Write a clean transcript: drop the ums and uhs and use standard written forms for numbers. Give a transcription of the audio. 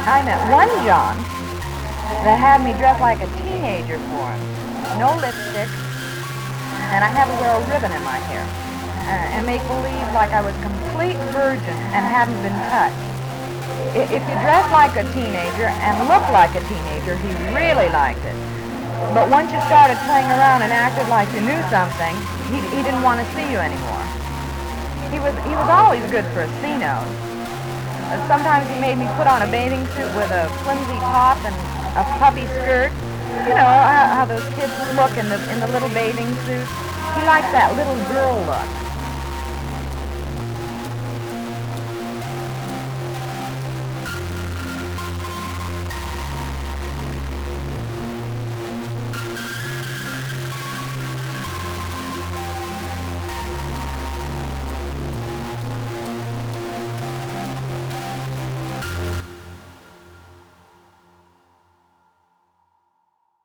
I met one John that had me dressed like a teenager for him. No lipstick, and I had to wear a ribbon in my hair and make believe like I was complete virgin and hadn't been touched. If you dressed like a teenager and looked like a teenager, he really liked it. But once you started playing around and acted like you knew something, he didn't want to see you anymore. He was always good for a C-note. Sometimes he made me put on a bathing suit with a flimsy top and a puffy skirt. You know how those kids look in the little bathing suits. He liked that little girl look.